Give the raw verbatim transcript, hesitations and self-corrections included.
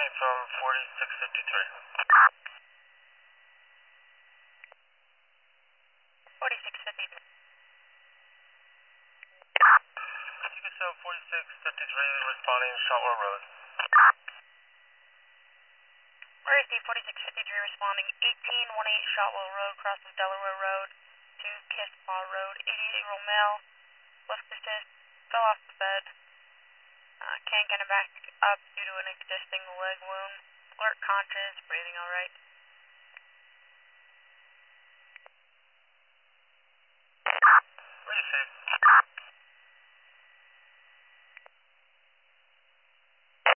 responding from forty-six fifty-three. forty-six fifty-three. You can sell forty-six fifty-three responding Shotwell Road. Where is the forty-six fifty-three responding? eighteen eighteen Shotwell Road, crosses Delaware Road to Kispaw Road. eighty-eight-year-old male, lift assist, fell off the bed. Uh, can't get him back up due to an existing leg wound. Alert conscious, breathing alright.